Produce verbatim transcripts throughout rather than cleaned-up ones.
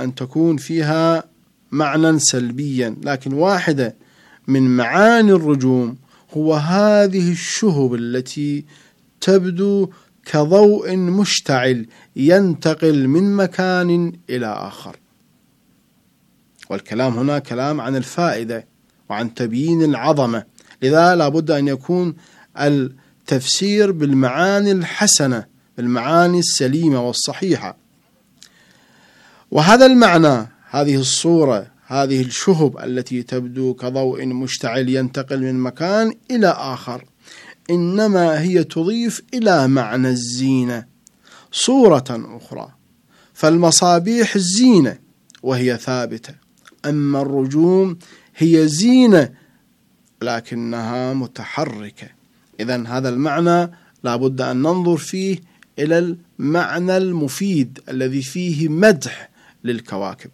أن تكون فيها معنى سلبيا، لكن واحدة من معاني الرجوم هو هذه الشهب التي تبدو كضوء مشتعل ينتقل من مكان إلى آخر. والكلام هنا كلام عن الفائدة وعن تبيين العظمة، لذا لابد أن يكون التفسير بالمعاني الحسنة، بالمعاني السليمة والصحيحة. وهذا المعنى، هذه الصورة، هذه الشهب التي تبدو كضوء مشتعل ينتقل من مكان إلى آخر، إنما هي تضيف إلى معنى الزينة صورة أخرى. فالمصابيح الزينة وهي ثابتة، أما الرجوم هي زينة لكنها متحركة. إذن هذا المعنى لابد أن ننظر فيه إلى المعنى المفيد الذي فيه مدح للكواكب.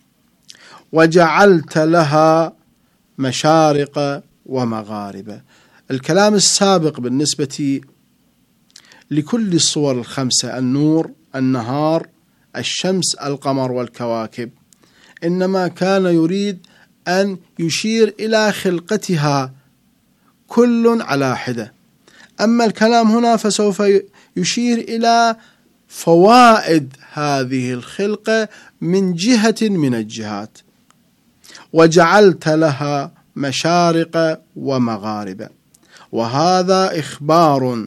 وجعلت لها مشارق ومغارب. الكلام السابق بالنسبة لكل الصور الخمسة، النور، النهار، الشمس، القمر، والكواكب، إنما كان يريد أن يشير إلى خلقتها كل على حدة. أما الكلام هنا فسوف يشير إلى فوائد هذه الخلقة من جهة من الجهات. وجعلت لها مشارق ومغارب، وهذا إخبار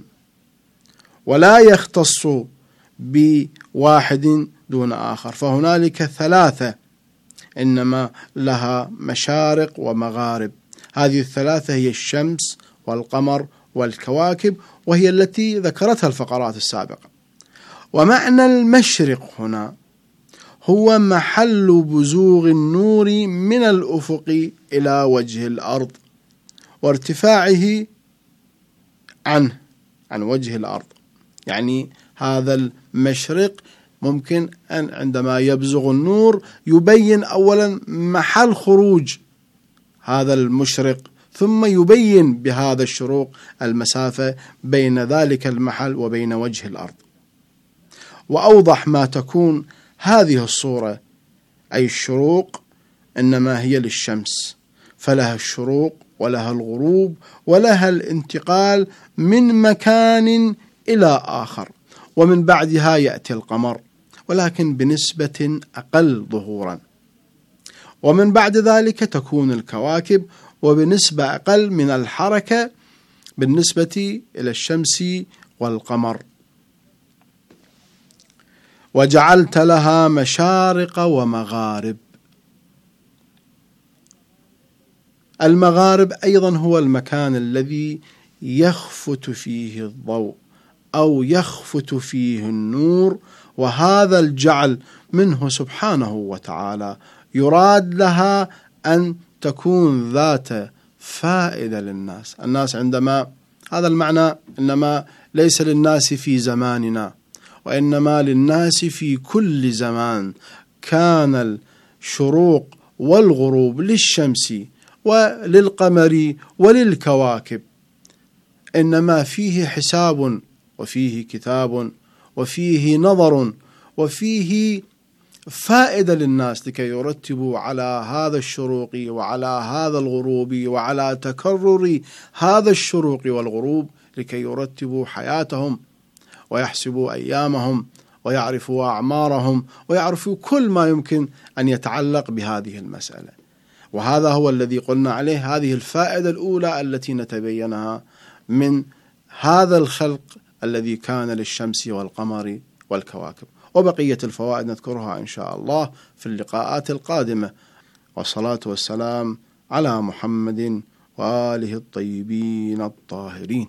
ولا يختص بواحد دون آخر، فهنالك ثلاثة إنما لها مشارق ومغارب. هذه الثلاثة هي الشمس والقمر والكواكب، وهي التي ذكرتها الفقرات السابقة. ومعنى المشرق هنا هو محل بزوغ النور من الأفق إلى وجه الأرض وارتفاعه عنه عن وجه الأرض. يعني هذا المشرق ممكن أن عندما يبزغ النور يبين أولا محل خروج هذا المشرق، ثم يبين بهذا الشروق المسافة بين ذلك المحل وبين وجه الأرض. وأوضح ما تكون هذه الصورة أي الشروق إنما هي للشمس، فلها الشروق ولها الغروب ولها الانتقال من مكان إلى آخر، ومن بعدها يأتي القمر ولكن بنسبة أقل ظهورا، ومن بعد ذلك تكون الكواكب وبنسبة أقل من الحركة بالنسبة إلى الشمس والقمر. وجعلت لها مشارق ومغارب. المغارب أيضا هو المكان الذي يخفت فيه الضوء أو يخفت فيه النور، وهذا الجعل منه سبحانه وتعالى يراد لها أن تكون ذات فائدة للناس. الناس عندما هذا المعنى إنما ليس للناس في زماننا، وإنما للناس في كل زمان. كان الشروق والغروب للشمس وللقمر وللكواكب إنما فيه حساب وفيه كتاب وفيه نظر وفيه فائدة للناس لكي يرتبوا على هذا الشروق وعلى هذا الغروب وعلى تكرر هذا الشروق والغروب، لكي يرتبوا حياتهم ويحسبوا أيامهم ويعرفوا أعمارهم ويعرفوا كل ما يمكن أن يتعلق بهذه المسألة. وهذا هو الذي قلنا عليه، هذه الفائدة الأولى التي نتبينها من هذا الخلق الذي كان للشمس والقمر والكواكب. وبقية الفوائد نذكرها إن شاء الله في اللقاءات القادمة. والصلاة والسلام على محمد وآله الطيبين الطاهرين.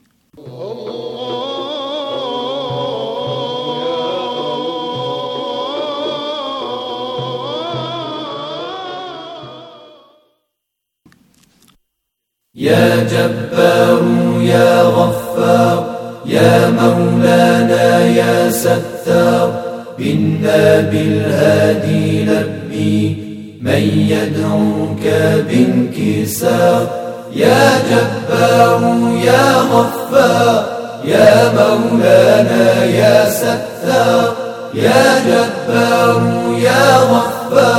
يا جبار يا غفار يا مولانا يا ستار، بنا بالهادي لبي من يدعوك بانكسار. يا جبار يا غفار يا مولانا يا ستار، يا جبار يا غفار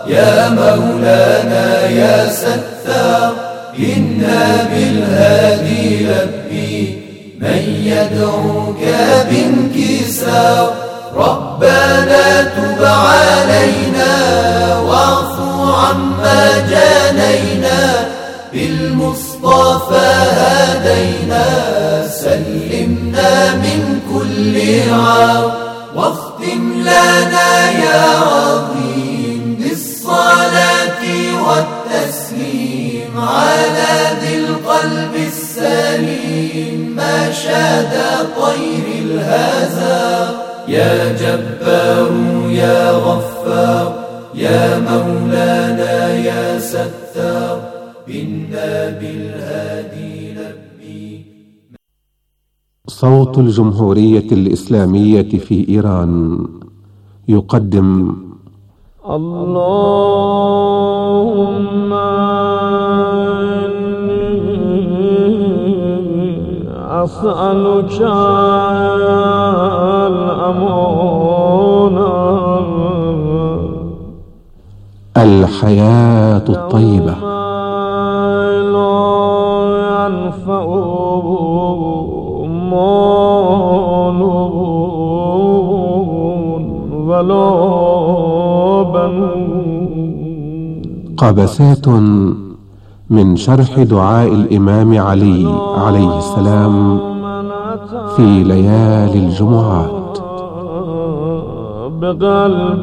يا مولانا يا ستار إنا بالهادي لبي من يدعوك بانكسار ربنا تب علينا واعف عما جانينا بالمصطفى هدينا سلمنا من كل عار واختم لنا يا عظيم بالصلاة والتسليم على ذي القلب السليم ما شاد طير الهزار يا جبار يا غفار يا مولانا يا ستار بنا بالهادي لبي. صوت الجمهورية الإسلامية في إيران يقدم اللهم أسألك الأمان الحياة الطيبة لا ينفع مال ولا بنون. قبسات من شرح دعاء الإمام علي عليه السلام في ليالي الجمعات. بقلب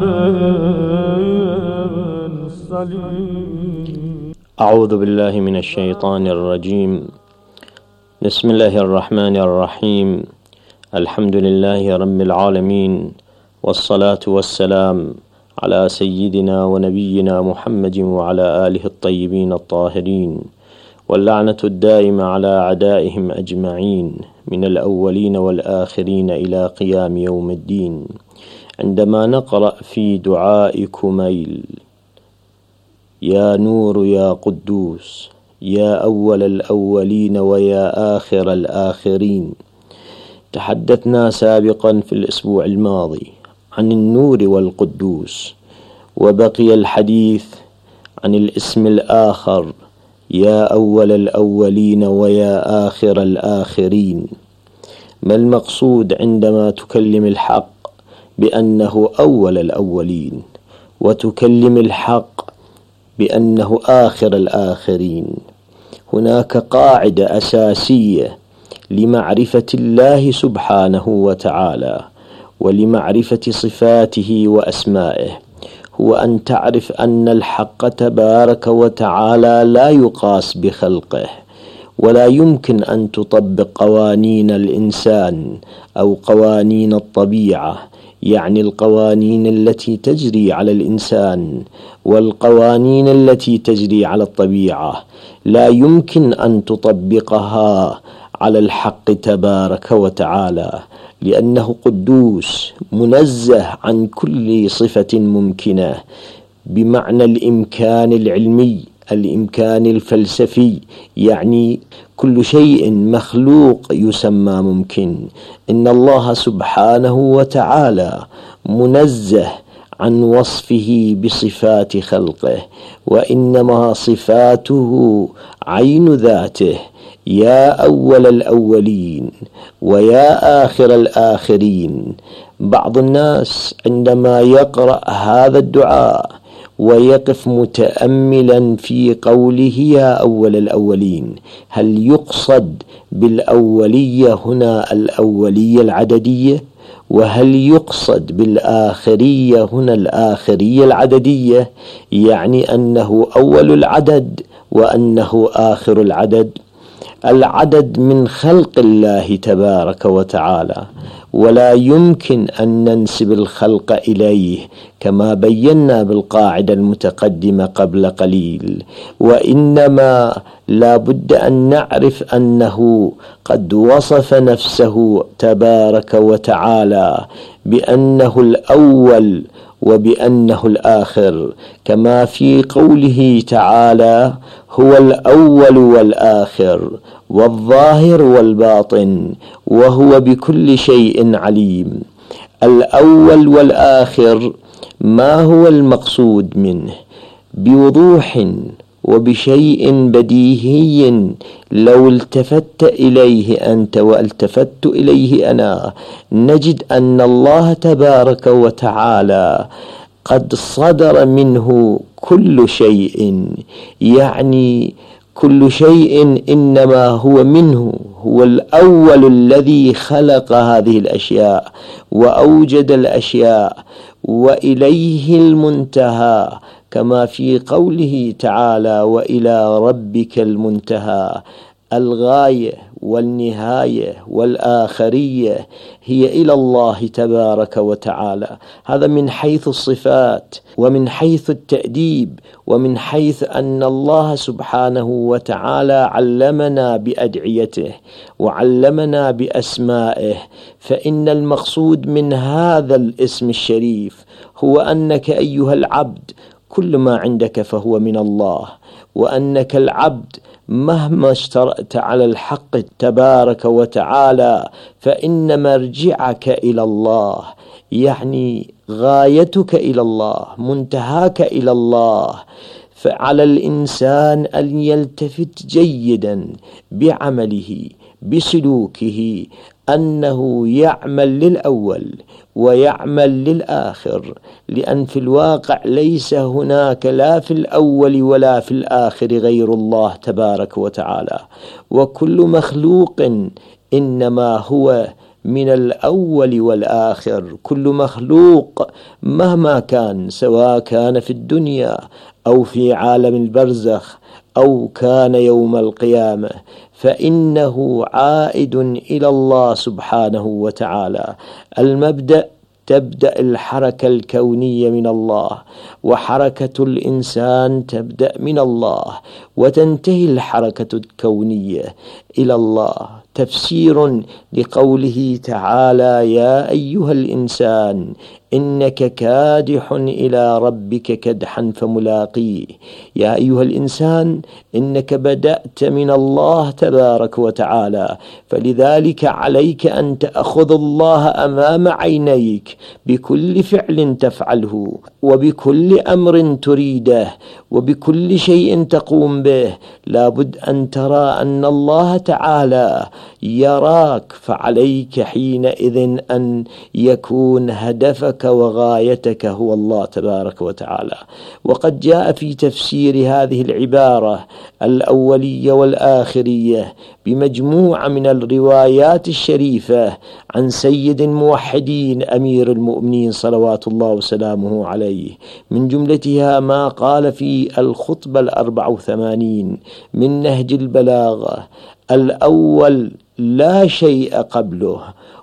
سليم. أعوذ بالله من الشيطان الرجيم. بسم الله الرحمن الرحيم. الحمد لله رب العالمين، والصلاة والسلام على سيدنا ونبينا محمد وعلى آله الطيبين الطاهرين، واللعنة الدائمة على أعدائهم أجمعين من الأولين والآخرين إلى قيام يوم الدين. عندما نقرأ في دعاء كميل يا نور يا قدوس يا أول الأولين ويا آخر الآخرين، تحدثنا سابقا في الأسبوع الماضي عن النور والقدوس، وبقي الحديث عن الاسم الآخر يا أول الأولين ويا آخر الآخرين. ما المقصود عندما تكلم الحق بأنه أول الأولين وتكلم الحق بأنه آخر الآخرين؟ هناك قاعدة أساسية لمعرفة الله سبحانه وتعالى ولمعرفة صفاته وأسمائه، هو أن تعرف أن الحق تبارك وتعالى لا يقاس بخلقه، ولا يمكن أن تطبق قوانين الإنسان أو قوانين الطبيعة، يعني القوانين التي تجري على الإنسان والقوانين التي تجري على الطبيعة، لا يمكن أن تطبقها على الحق تبارك وتعالى، لأنه قدوس منزه عن كل صفة ممكنة بمعنى الإمكان العلمي، الإمكان الفلسفي، يعني كل شيء مخلوق يسمى ممكن. إن الله سبحانه وتعالى منزه عن وصفه بصفات خلقه، وإنما صفاته عين ذاته. يا أول الأولين ويا آخر الآخرين. بعض الناس عندما يقرأ هذا الدعاء ويقف متأملا في قوله يا أول الأولين، هل يقصد بالأولية هنا الأولية العددية؟ وهل يقصد بالآخرية هنا الآخرية العددية، يعني أنه أول العدد وأنه آخر العدد؟ العدد من خلق الله تبارك وتعالى، ولا يمكن أن ننسب الخلق إليه كما بينا بالقاعدة المتقدمة قبل قليل، وإنما لا بد أن نعرف أنه قد وصف نفسه تبارك وتعالى بأنه الأول وبأنه الآخر، كما في قوله تعالى هو الأول والآخر والظاهر والباطن وهو بكل شيء عليم. الأول والآخر ما هو المقصود منه بوضوح وبشيء بديهي لو التفت إليه أنت والتفت إليه أنا، نجد أن الله تبارك وتعالى قد صدر منه كل شيء، يعني كل شيء إنما هو منه، هو الأول الذي خلق هذه الأشياء وأوجد الأشياء، وإليه المنتهى، كما في قوله تعالى وإلى ربك المنتهى. الغاية والنهاية والآخرية هي إلى الله تبارك وتعالى. هذا من حيث الصفات ومن حيث التأديب ومن حيث أن الله سبحانه وتعالى علمنا بأدعيته وعلمنا بأسمائه. فإن المقصود من هذا الاسم الشريف هو أنك أيها العبد كل ما عندك فهو من الله، وأنك العبد مهما اشترأت على الحق تبارك وتعالى فإن مرجعك إلى الله، يعني غايتك إلى الله، منتهاك إلى الله. فعلى الإنسان أن يلتفت جيدا بعمله بسلوكه أنه يعمل للأول ويعمل للآخر، لأن في الواقع ليس هناك لا في الأول ولا في الآخر غير الله تبارك وتعالى، وكل مخلوق إنما هو من الأول والآخر. كل مخلوق مهما كان، سواء كان في الدنيا أو في عالم البرزخ أو كان يوم القيامة، فإنه عائد إلى الله سبحانه وتعالى. المبدأ تبدأ الحركة الكونية من الله، وحركة الإنسان تبدأ من الله، وتنتهي الحركة الكونية إلى الله. تفسير لقوله تعالى يا أيها الإنسان إنك كادح إلى ربك كدحا فملاقيه. يا أيها الإنسان إنك بدأت من الله تبارك وتعالى، فلذلك عليك أن تأخذ الله أمام عينيك بكل فعل تفعله وبكل أمر تريده وبكل شيء تقوم به. لابد أن ترى أن الله تعالى يراك، فعليك حينئذ أن يكون هدفك وغايتك هو الله تبارك وتعالى. وقد جاء في تفسير هذه العبارة الأولية والآخرية بمجموعة من الروايات الشريفة عن سيد الموحدين أمير المؤمنين صلوات الله وسلامه عليه، من جملتها ما قال في الخطبة الأربع وثمانين من نهج البلاغة: الأول لا شيء قبله،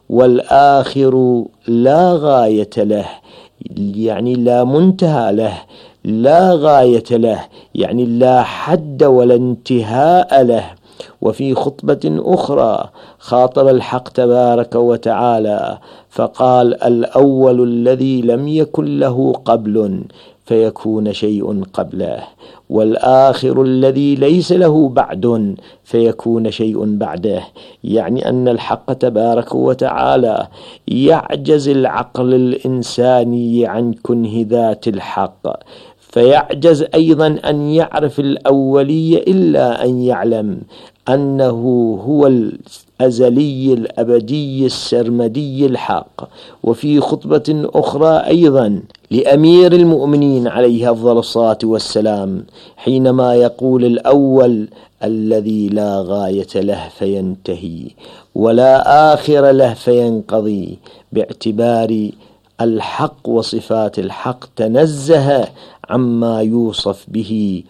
والآخر لا غاية له، يعني لا منتهى له، لا غاية له يعني لا حد ولا انتهاء له. وفي خطبة أخرى خاطب الحق تبارك وتعالى فقال: الأول الذي لم يكن له قبل فيكون شيء قبله، والآخر الذي ليس له بعد فيكون شيء بعده. يعني أن الحق تبارك وتعالى يعجز العقل الإنساني عن كنه ذات الحق، فيعجز أيضا أن يعرف الأولية إلا أن يعلم أنه هو الأزلي الأبدي السرمدي الحق. وفي خطبة أخرى أيضا لأمير المؤمنين عليه أفضل الصلاة والسلام حينما يقول: الأول الذي لا غاية له فينتهي ولا آخر له فينقضي، باعتبار الحق وصفات الحق تنزه عما يوصف به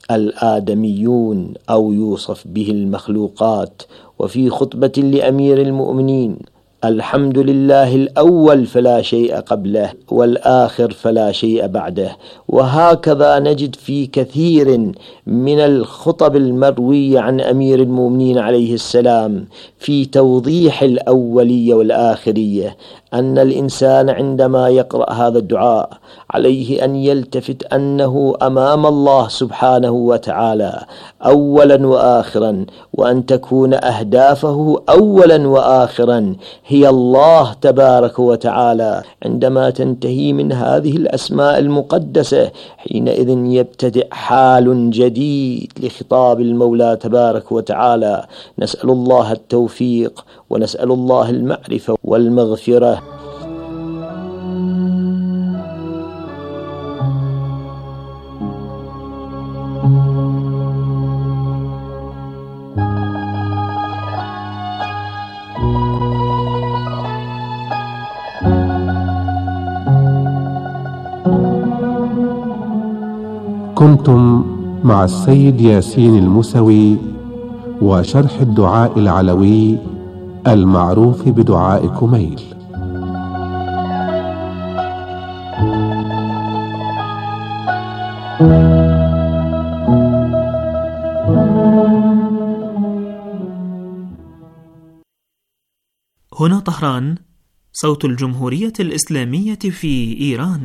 الآدميون أو يوصف به المخلوقات. وفي خطبة لأمير المؤمنين: الحمد لله الأول فلا شيء قبله، والآخر فلا شيء بعده. وهكذا نجد في كثير من الخطب المروية عن أمير المؤمنين عليه السلام في توضيح الأولية والآخرية أن الإنسان عندما يقرأ هذا الدعاء عليه أن يلتفت أنه أمام الله سبحانه وتعالى أولا وآخرا، وأن تكون أهدافه أولا وآخرا هي الله تبارك وتعالى. عندما تنتهي من هذه الأسماء المقدسة حينئذ يبتدئ حال جديد لخطاب المولى تبارك وتعالى. نسأل الله التوفيق ونسأل الله المعرفة والمغفرة. كنتم مع السيد ياسين الموسوي وشرح الدعاء العلوي المعروف بدعاء كميل. هنا طهران، صوت الجمهورية الإسلامية في إيران.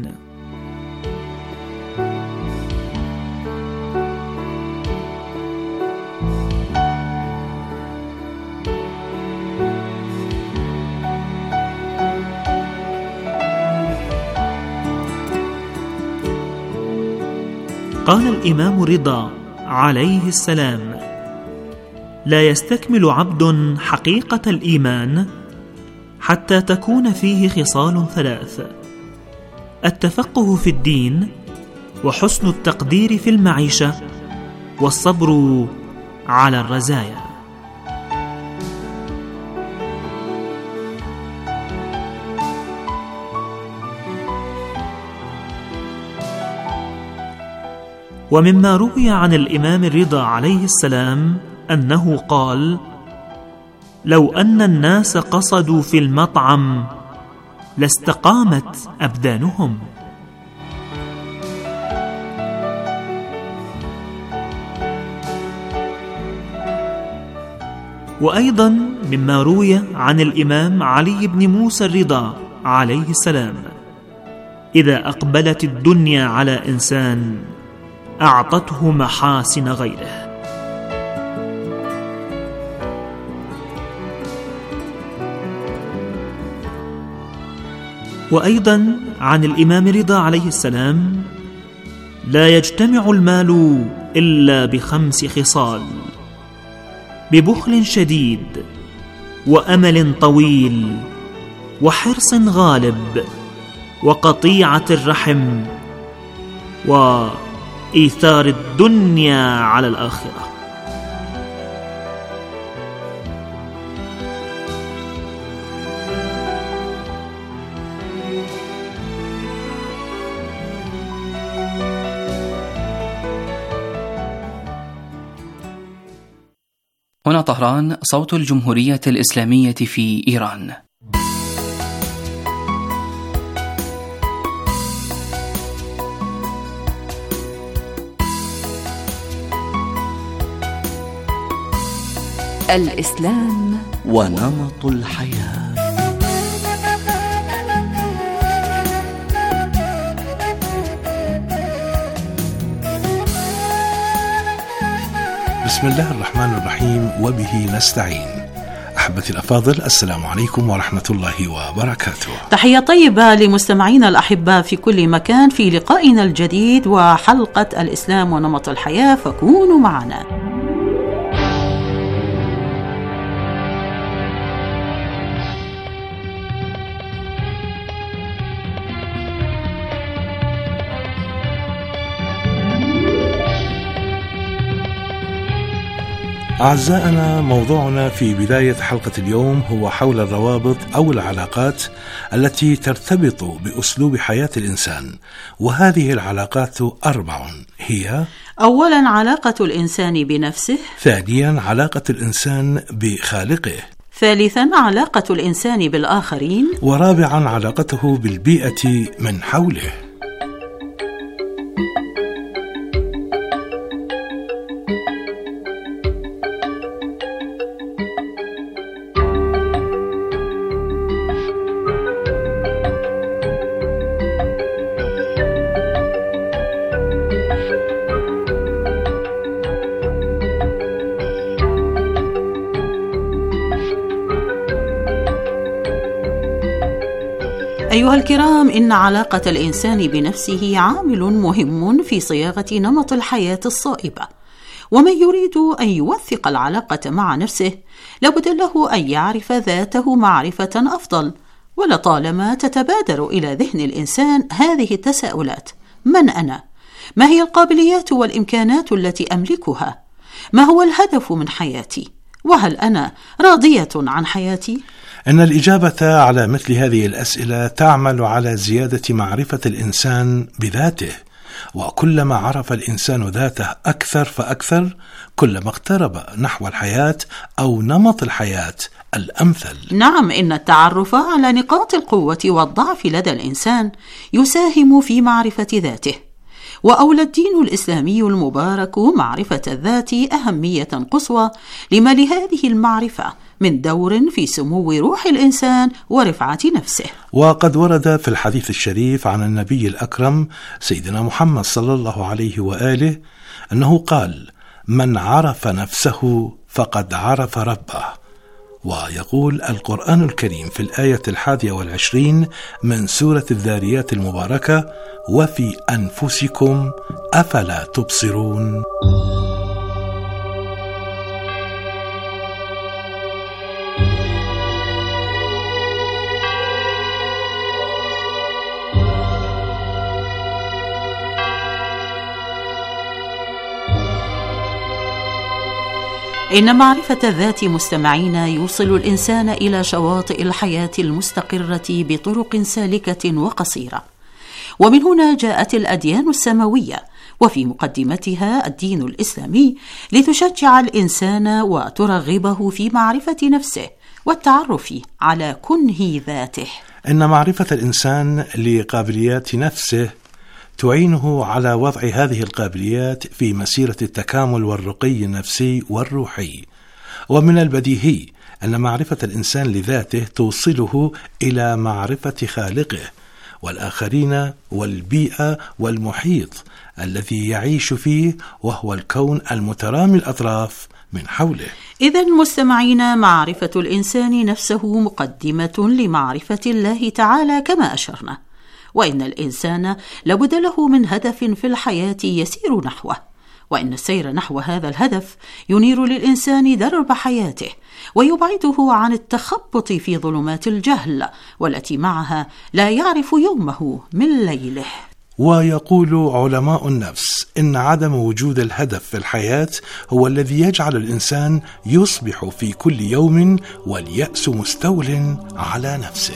قال الإمام رضا عليه السلام: لا يستكمل عبد حقيقة الإيمان حتى تكون فيه خصال ثلاث: التفقه في الدين، وحسن التقدير في المعيشة، والصبر على الرزايا. ومما روي عن الإمام الرضا عليه السلام أنه قال: لو أن الناس قصدوا في المطعم لاستقامت أبدانهم. وأيضا مما روي عن الإمام علي بن موسى الرضا عليه السلام: إذا أقبلت الدنيا على إنسان أعطته محاسن غيره. وأيضا عن الإمام رضا عليه السلام: لا يجتمع المال إلا بخمس خصال: ببخل شديد، وأمل طويل، وحرص غالب، وقطيعة الرحم، وإيثار الدنيا على الآخرة. هنا طهران، صوت الجمهورية الإسلامية في إيران. الإسلام ونمط الحياة. بسم الله الرحمن الرحيم، وبه نستعين. أحبتي الأفاضل، السلام عليكم ورحمة الله وبركاته. تحية طيبة لمستمعينا الأحباء في كل مكان في لقائنا الجديد وحلقة الإسلام ونمط الحياة، فكونوا معنا. أعزائنا، موضوعنا في بداية حلقة اليوم هو حول الروابط أو العلاقات التي ترتبط بأسلوب حياة الإنسان، وهذه العلاقات أربع: هي: أولا علاقة الإنسان بنفسه، ثانيا علاقة الإنسان بخالقه، ثالثا علاقة الإنسان بالآخرين، ورابعا علاقته بالبيئة من حوله. أيها الكرام، إن علاقة الإنسان بنفسه عامل مهم في صياغة نمط الحياة الصائبة، ومن يريد أن يوثق العلاقة مع نفسه لابد له أن يعرف ذاته معرفة أفضل. ولطالما تتبادر إلى ذهن الإنسان هذه التساؤلات: من أنا؟ ما هي القابليات والإمكانات التي أملكها؟ ما هو الهدف من حياتي؟ وهل أنا راضية عن حياتي؟ إن الإجابة على مثل هذه الأسئلة تعمل على زيادة معرفة الإنسان بذاته، وكلما عرف الإنسان ذاته أكثر فأكثر كلما اقترب نحو الحياة أو نمط الحياة الأمثل. نعم، إن التعرف على نقاط القوة والضعف لدى الإنسان يساهم في معرفة ذاته، وأولى الدين الإسلامي المبارك معرفة الذات أهمية قصوى لما لهذه المعرفة من دور في سمو روح الإنسان ورفعة نفسه. وقد ورد في الحديث الشريف عن النبي الأكرم سيدنا محمد صلى الله عليه وآله أنه قال: من عرف نفسه فقد عرف ربه. ويقول القرآن الكريم في الآية الحادية والعشرين من سورة الذاريات المباركة: وفي أنفسكم أفلا تبصرون. إن معرفة الذات مستمعين يوصل الإنسان إلى شواطئ الحياة المستقرة بطرق سالكة وقصيرة، ومن هنا جاءت الأديان السماوية وفي مقدمتها الدين الإسلامي لتشجع الإنسان وترغبه في معرفة نفسه والتعرف على كنه ذاته. إن معرفة الإنسان لقابليات نفسه تعينه على وضع هذه القابليات في مسيرة التكامل والرقي النفسي والروحي، ومن البديهي أن معرفة الإنسان لذاته توصله إلى معرفة خالقه والآخرين والبيئة والمحيط الذي يعيش فيه، وهو الكون المترامي الأطراف من حوله. إذن مستمعين، معرفة الإنسان نفسه مقدمة لمعرفة الله تعالى كما أشرنا، وإن الإنسان لابد له من هدف في الحياة يسير نحوه، وإن السير نحو هذا الهدف ينير للإنسان درب حياته ويبعده عن التخبط في ظلمات الجهل والتي معها لا يعرف يومه من ليله. ويقول علماء النفس إن عدم وجود الهدف في الحياة هو الذي يجعل الإنسان يصبح في كل يوم واليأس مستول على نفسه.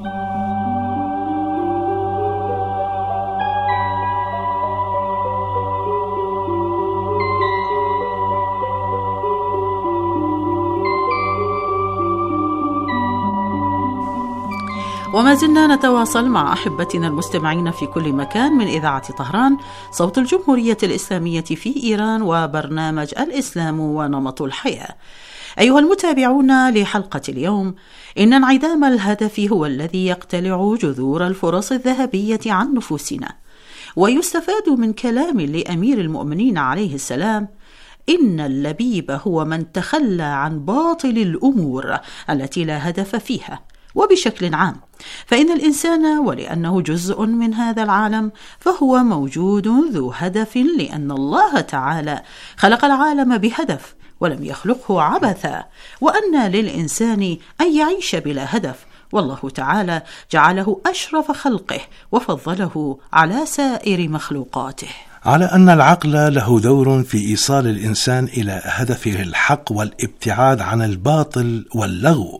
وما زلنا نتواصل مع أحبتنا المستمعين في كل مكان من إذاعة طهران صوت الجمهورية الإسلامية في إيران وبرنامج الإسلام ونمط الحياة. أيها المتابعون لحلقة اليوم، إن انعدام الهدف هو الذي يقتلع جذور الفرص الذهبية عن نفوسنا، ويستفاد من كلام لأمير المؤمنين عليه السلام: إن اللبيب هو من تخلى عن باطل الأمور التي لا هدف فيها. وبشكل عام فإن الإنسان ولأنه جزء من هذا العالم فهو موجود ذو هدف، لأن الله تعالى خلق العالم بهدف ولم يخلقه عبثا، وأن للإنسان أن يعيش بلا هدف، والله تعالى جعله أشرف خلقه وفضله على سائر مخلوقاته. على أن العقل له دور في إيصال الإنسان إلى هدفه الحق والابتعاد عن الباطل واللغو.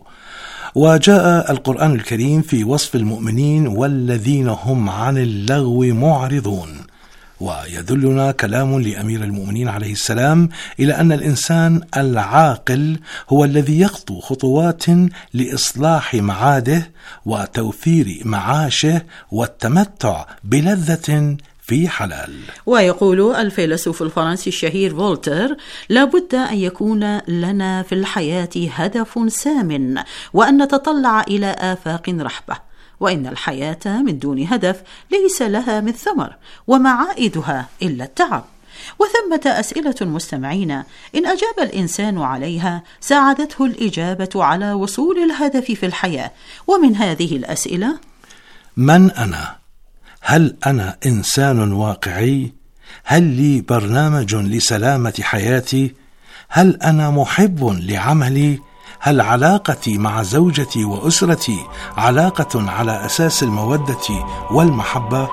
وجاء القرآن الكريم في وصف المؤمنين: والذين هم عن اللغو معرضون. ويدلنا كلام لأمير المؤمنين عليه السلام إلى أن الإنسان العاقل هو الذي يخطو خطوات لإصلاح معاده وتوفير معاشه والتمتع بلذة في حلال. ويقول الفيلسوف الفرنسي الشهير فولتير: لابد أن يكون لنا في الحياة هدف سام، وأن نتطلع إلى آفاق رحبة، وإن الحياة من دون هدف ليس لها من ثمر، وما عائدها إلا التعب. وثمة أسئلة مستمعين إن أجاب الإنسان عليها ساعدته الإجابة على وصول الهدف في الحياة، ومن هذه الأسئلة: من أنا؟ هل أنا إنسان واقعي؟ هل لي برنامج لسلامة حياتي؟ هل أنا محب لعملي؟ هل علاقتي مع زوجتي وأسرتي علاقة على أساس المودة والمحبة؟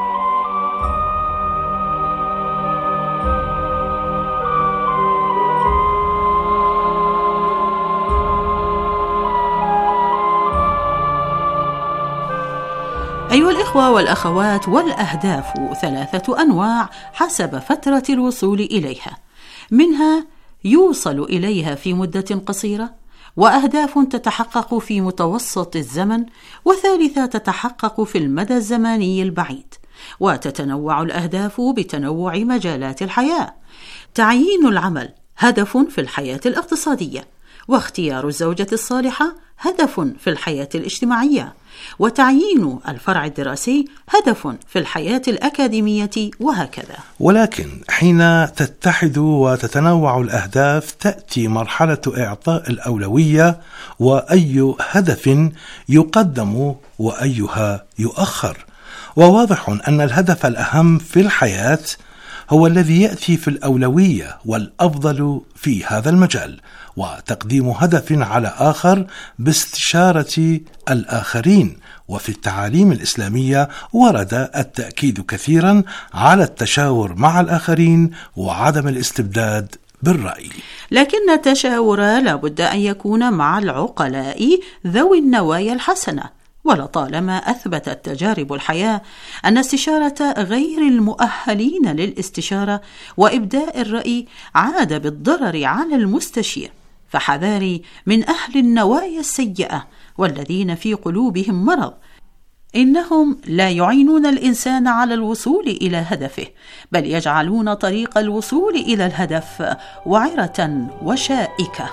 أيها الإخوة والأخوات، والأهداف ثلاثة أنواع حسب فترة الوصول إليها، منها يوصل إليها في مدة قصيرة، وأهداف تتحقق في متوسط الزمن، وثالثة تتحقق في المدى الزمني البعيد. وتتنوع الأهداف بتنوع مجالات الحياة. تعيين العمل هدف في الحياة الاقتصادية، واختيار الزوجة الصالحة هدف في الحياة الاجتماعية، وتعيين الفرع الدراسي هدف في الحياة الأكاديمية، وهكذا. ولكن حين تتحد وتتنوع الأهداف تأتي مرحلة إعطاء الأولوية، وأي هدف يقدم وأيها يؤخر. وواضح أن الهدف الأهم في الحياة هو الذي يأتي في الأولوية والأفضل في هذا المجال، وتقديم هدف على آخر باستشارة الآخرين. وفي التعاليم الإسلامية ورد التأكيد كثيرا على التشاور مع الآخرين وعدم الاستبداد بالرأي. لكن التشاور لا بد أن يكون مع العقلاء ذوي النوايا الحسنة، ولطالما أثبتت تجارب الحياة أن استشارة غير المؤهلين للاستشارة وإبداء الرأي عاد بالضرر على المستشير، فحذاري من أهل النوايا السيئة والذين في قلوبهم مرض. إنهم لا يعينون الإنسان على الوصول إلى هدفه، بل يجعلون طريق الوصول إلى الهدف وعرة وشائكة.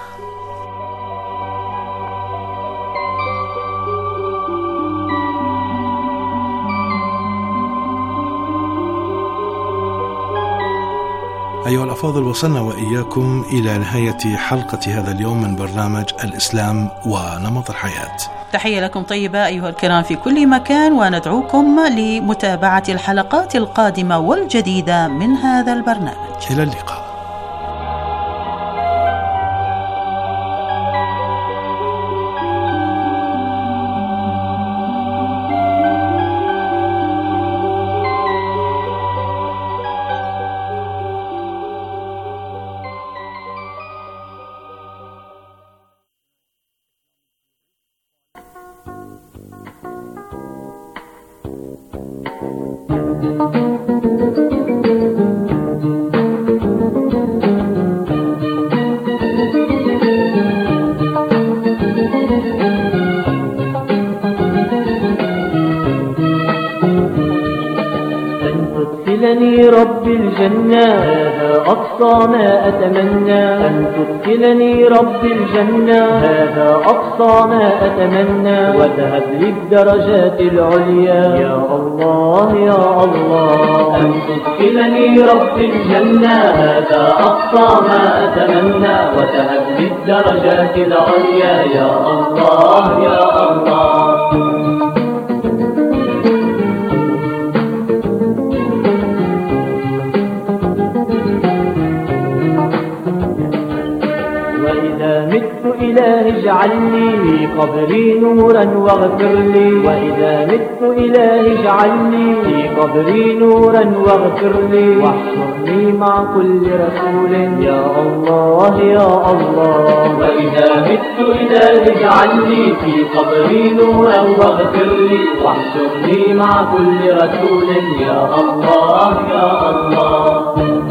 أيها الأفاضل، وصلنا وإياكم إلى نهاية حلقة هذا اليوم من برنامج الإسلام ونمط الحياة. تحية لكم طيبة أيها الكرام في كل مكان، وندعوكم لمتابعة الحلقات القادمة والجديدة من هذا البرنامج. إلى اللقاء. تدخلني رب الجنة، هذا أقصى ما أتمنى. أن تدخلني رب الجنة، هذا أقصى ما أتمنى. وذهب للدرجات العليا، يا الله يا الله. أن تدخلني رب الجنة، هذا أقصى ما أتمنى. وذهب للدرجات العليا، يا الله يا الله. إلهي اجعلني في قبري نورا واغفر لي. وإذا مت إلهي اجعلني في قبري نورا واغفر لي. واحشرني مع كل رسول، يا الله يا الله. وإذا مت إلهي اجعلني في قبري نورا واغفر لي. واحشرني مع كل رسول، يا الله يا الله.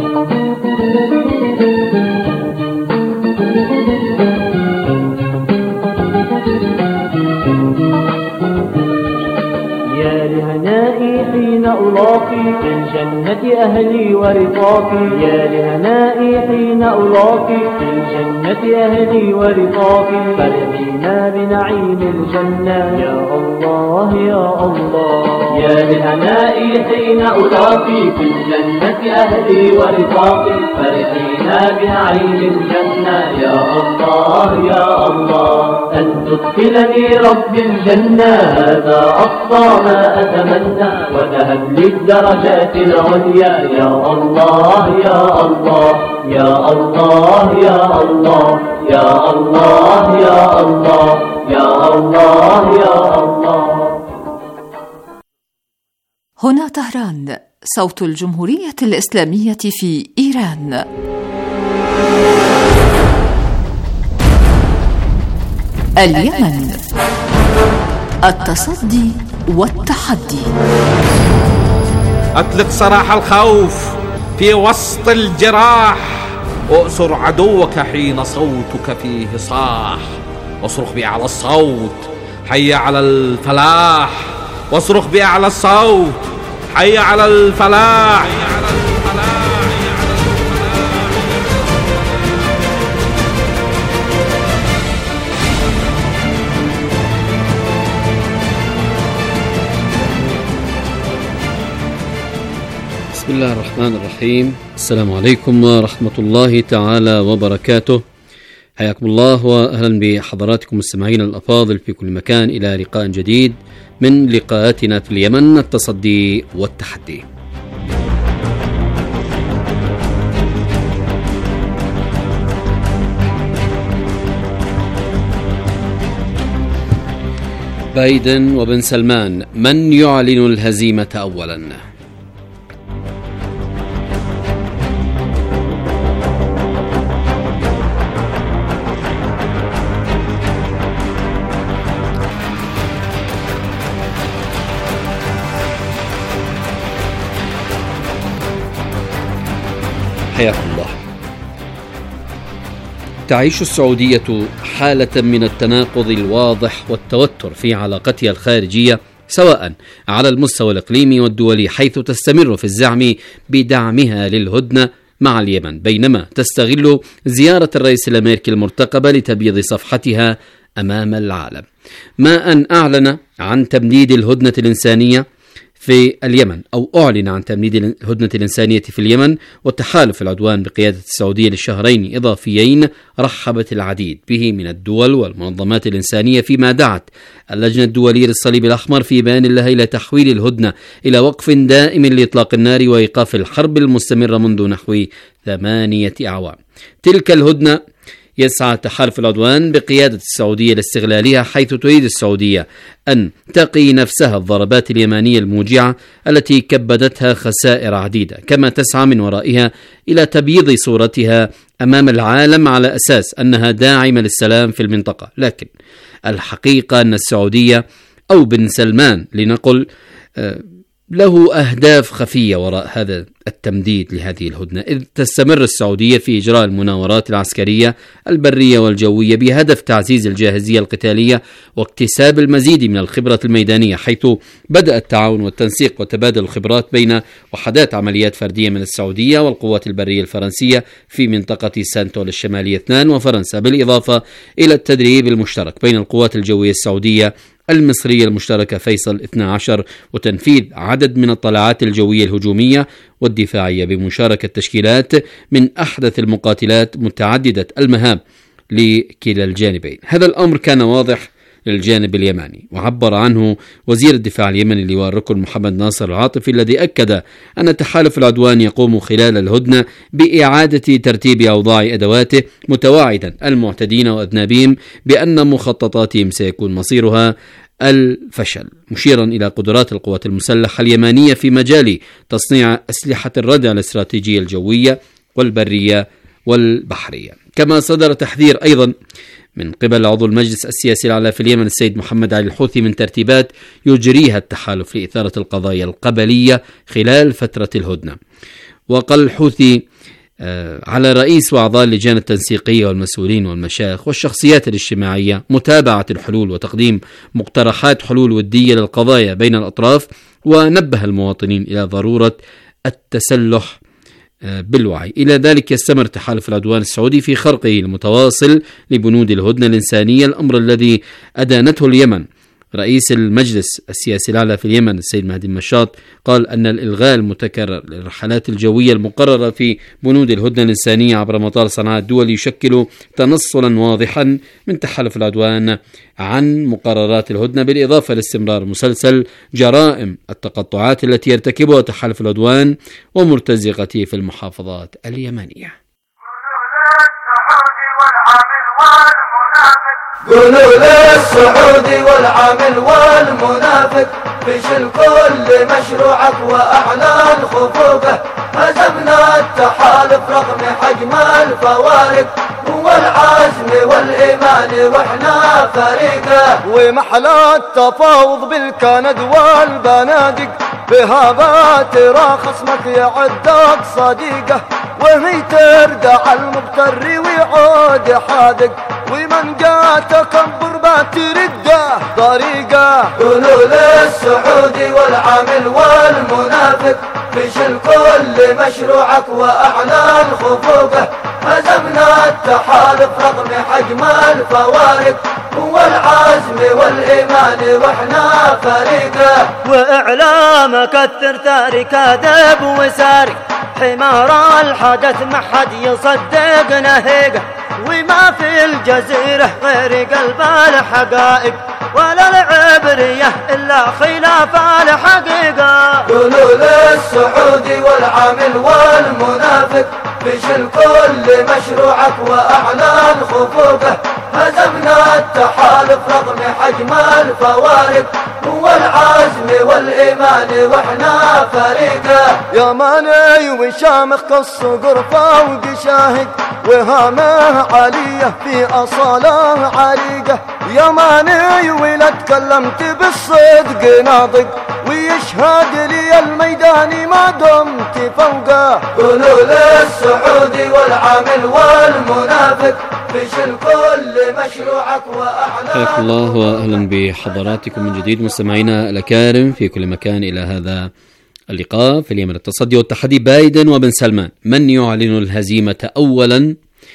يا لهنائي حين ألاقي في الجنة أهلي ورفاقي. يا لهنائي حين ألاقي في الجنة أهلي ورفاقي. فرحي فرحينا بنعيم الجنة يا الله يا الله. يا لهنائي حين ألاقي في الجنة أهلي ورفاقي فرحينا بنعيم الجنة يا الله يا الله. أن تدخلني رب الجنة هذا أقصى ما أتمنى وتهب لي الدرجات العليا يا الله يا الله يا الله يا الله يا الله يا الله يا الله يا الله. هنا طهران، صوت الجمهورية الإسلامية في إيران. اليمن، التصدي والتحدي. أطلق سراح الخوف في وسط الجراح، أؤسر عدوك حين صوتك فيه صاح، واصرخ بأعلى الصوت حي على الفلاح، واصرخ بأعلى الصوت حي على الفلاح. بسم الله الرحمن الرحيم. السلام عليكم ورحمة الله تعالى وبركاته. حياكم الله وأهلا بحضراتكم مستمعين الأفاضل في كل مكان إلى لقاء جديد من لقاءاتنا في اليمن، التصدي والتحدي. بايدن وبن سلمان، من يعلن الهزيمة أولا؟ حياكم الله. تعيش السعودية حالة من التناقض الواضح والتوتر في علاقتها الخارجية سواء على المستوى الإقليمي والدولي، حيث تستمر في الزعم بدعمها للهدنة مع اليمن، بينما تستغل زيارة الرئيس الأمريكي المرتقبة لتبييض صفحتها أمام العالم. ما أن أعلن عن تمديد الهدنة الإنسانية في اليمن أو أعلن عن تمديد الهدنة الإنسانية في اليمن والتحالف العدوان بقيادة السعودية لشهرين إضافيين، رحبت العديد به من الدول والمنظمات الإنسانية، فيما دعت اللجنة الدولية للصليب الأحمر في بيان لها إلى تحويل الهدنة إلى وقف دائم لإطلاق النار وإيقاف الحرب المستمرة منذ نحو ثمانية أعوام. تلك الهدنة يسعى تحالف العدوان بقيادة السعودية لاستغلالها، حيث تريد السعودية أن تقي نفسها الضربات اليمانية الموجعة التي كبدتها خسائر عديدة، كما تسعى من ورائها إلى تبييض صورتها أمام العالم على أساس أنها داعمة للسلام في المنطقة. لكن الحقيقة أن السعودية أو بن سلمان لنقل آه له أهداف خفية وراء هذا التمديد لهذه الهدنة، إذ تستمر السعودية في إجراء المناورات العسكرية البرية والجوية بهدف تعزيز الجاهزية القتالية واكتساب المزيد من الخبرة الميدانية، حيث بدأ التعاون والتنسيق وتبادل الخبرات بين وحدات عمليات فردية من السعودية والقوات البرية الفرنسية في منطقة سانتول الشمالية اثنان وفرنسا، بالإضافة إلى التدريب المشترك بين القوات الجوية السعودية المصرية المشتركة فيصل اثني عشر، وتنفيذ عدد من الطلعات الجوية الهجومية والدفاعية بمشاركة تشكيلات من أحدث المقاتلات متعددة المهام لكلا الجانبين. هذا الأمر كان واضح للجانب اليمني، وعبر عنه وزير الدفاع اليمني اللواء الركن محمد ناصر العاطفي، الذي أكد أن تحالف العدوان يقوم خلال الهدنة بإعادة ترتيب أوضاع أدواته، متواعدا المعتدين وأذنابهم بأن مخططاتهم سيكون مصيرها الفشل، مشيرا إلى قدرات القوات المسلحة اليمنية في مجال تصنيع أسلحة الردع الاستراتيجية الجوية والبرية والبحرية. كما صدر تحذير أيضا من قبل عضو المجلس السياسي الأعلى في اليمن السيد محمد علي الحوثي من ترتيبات يجريها التحالف لإثارة القضايا القبلية خلال فترة الهدنة. وقال الحوثي على رئيس وأعضاء اللجان التنسيقية والمسؤولين والمشايخ والشخصيات الاجتماعية متابعة الحلول وتقديم مقترحات حلول ودية للقضايا بين الأطراف، ونبه المواطنين إلى ضرورة التسلح بالوعي. إلى ذلك يستمر تحالف العدوان السعودي في خرقه المتواصل لبنود الهدنة الإنسانية، الأمر الذي أدانته اليمن. رئيس المجلس السياسي الأعلى في اليمن السيد مهدي المشاط قال أن الإلغاء المتكرر للرحلات الجوية المقررة في بنود الهدنة الإنسانية عبر مطار صنعاء الدولي يشكل تنصلا واضحا من تحالف العدوان عن مقررات الهدنة، بالإضافة لاستمرار مسلسل جرائم التقطعات التي يرتكبها تحالف العدوان ومرتزقته في المحافظات اليمنية. قولوا للسعودي والعامل والمنافق فشل كل مشروعك وأعلان خفوقه، هزمنا التحالف رغم حجم الفوارق والعزم والإيمان وإحنا فريقه، ومحلى التفاوض بالكند والبنادق بها باترى خصمك يعدك صديقه، وهي تردع المغتر ويعود حادق، ومن جاء تكبر باترده طريقه. قولوا للسعودي والعامل والمنافق فشل كل مشروعك وأعلان خفوقه، هزمنا التحالف رغم حجم الفوارق والعزم والإيمان وإحنا فريقه، وإعلام كثر ثاري كاذب وساري حمار الحدث ما حد يصدق نهيقه، وما في الجزيرة غير قلب الحقائق ولا العبرية إلا خلاف الحقيقة. قولوا للسعودي والعامل والمنافق فشل كل مشروعك وأعلان خفوقه، هزمنا التحالف رغم حجم الفوارق والعزم والإيمان وإحنا فريقه، يا ماني وشامخ كالصقر فوق شاهد وهامه عالية في أصاله عريقة، يا ماني ولا تكلمت بالصدق ناطق ويشهد لي الميدان ما دمت فوقه. قولوا للسعودي والعامل والمنافق فشل كل مشروعك وأعلان. حياكم الله وأهلا بحضراتكم من جديد مستمعينا الأكارم في كل مكان إلى هذا اللقاء في اليمن التصدي والتحدي. بايدن وبن سلمان، من يعلن الهزيمة أولا؟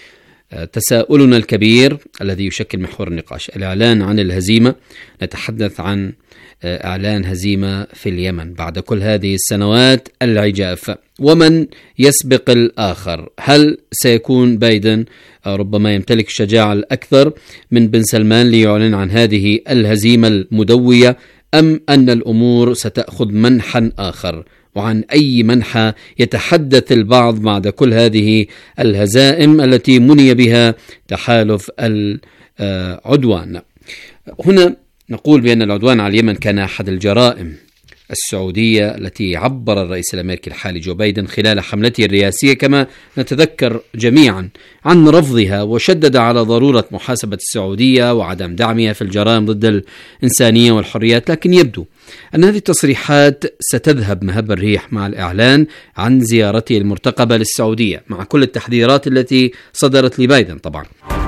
تساؤلنا الكبير الذي يشكل محور النقاش، الإعلان عن الهزيمة. نتحدث عن إعلان هزيمة في اليمن بعد كل هذه السنوات العجاف، ومن يسبق الآخر؟ هل سيكون بايدن ربما يمتلك الشجاعة الأكثر من بن سلمان ليعلن عن هذه الهزيمة المدوية، أم أن الأمور ستأخذ منحا آخر؟ وعن أي منحى يتحدث البعض بعد كل هذه الهزائم التي مني بها تحالف العدوان؟ هنا نقول بأن العدوان على اليمن كان أحد الجرائم السعودية التي عبر الرئيس الأمريكي الحالي جو بايدن خلال حملته الرئاسية كما نتذكر جميعا عن رفضها، وشدد على ضرورة محاسبة السعودية وعدم دعمها في الجرائم ضد الإنسانية والحريات. لكن يبدو أن هذه التصريحات ستذهب مهب الريح مع الإعلان عن زيارته المرتقبة للسعودية مع كل التحذيرات التي صدرت لبايدن طبعا.